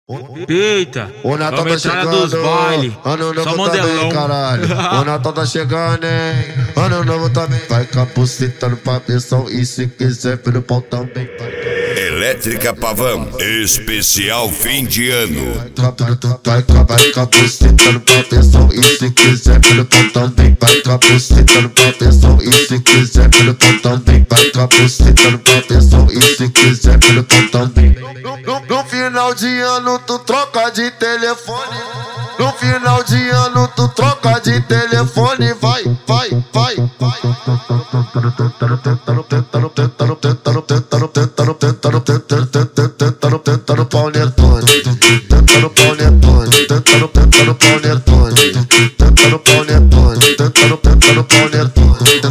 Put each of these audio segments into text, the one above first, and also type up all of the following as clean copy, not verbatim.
Eita, o Natal tá chegando, dos baile. Ano novo Só também, modelão. caralho. O Natal tá chegando, hein? Ano novo também. Vai capucitando pra pessoal e se quiser pelo pau também vai. Elétrica Pavão, especial fim de ano. Vai capucitando pra pessoal e se quiser pelo pau também vai. Capucitando pra pessoal e se quiser pelo pau também vai. Capucitando pra pessoal e se quiser pelo pau também. No final de ano tu troca de telefone. No final de ano tu troca de telefone. Vai, vai, vai, vai. Tentando pau nertone. Tentando pau nertone. Tentando pau nertone. Tentando pau nertone. Tentando pau nertone.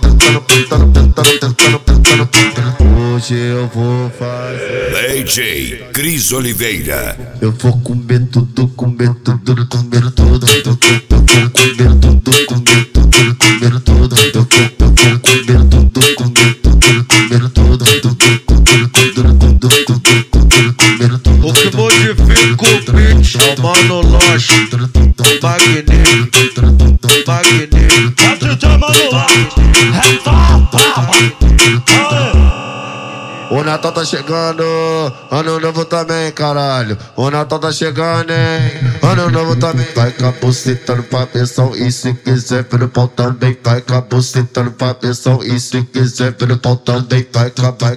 Tentando. Hoje eu vou fazer. DJ Cris Oliveira. Eu vou comer tudo, comer tudo, comer tudo. Eu vou comer tudo, comer tudo, comer tudo. Eu vou comer tudo, comer tudo, comer tudo. O que modifica o beat é o Mano Loche, magnífico, magnífico. DJ Mano Loche, é só brava. O Natal tá chegando, ano novo também, caralho. O Natal tá chegando, hein? Ano novo também. Vai capucitando pra pessoal e se quiser pelo pau também. Vai capucitando pra pessoal e se quiser pelo pau também. Vai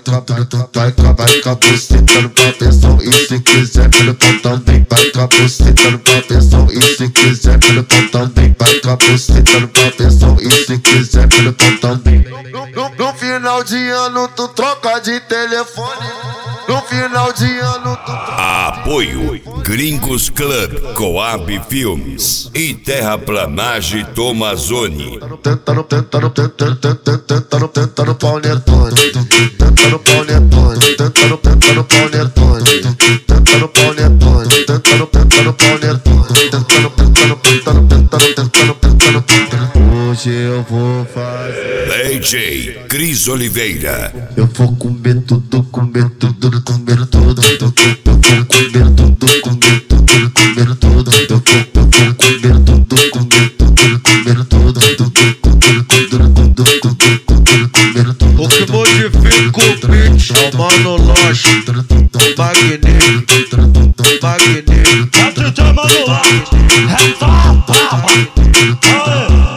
capucitando pra pessoal e se quiser pelo pau também. Vai capucitando pra pessoal e se quiser pelo pau também. Vai capucitando pra pessoal e se quiser pelo pau também. No final de ano tu troca de telefone. No final de ano tu troca. Apoio Gringos Club, Coab Filmes e Terraplanagem Tomazoni. Tentando pau nertone. Tentando pau nertone. Tentando pau nertone. Tentando pau nertone. Tentando pau nertone. Tentando. Hoje eu vou fazer. DJ Cris Oliveira. Eu vou comer tudo, comer tudo, comer tudo. Eu vou comer tudo, comer tudo, comer tudo. Eu vou comer tudo, comer tudo, comer tudo. O que modifica o beat é o Mano Loche, magnífico, magnífico. DJ Mano Loche, é só brava.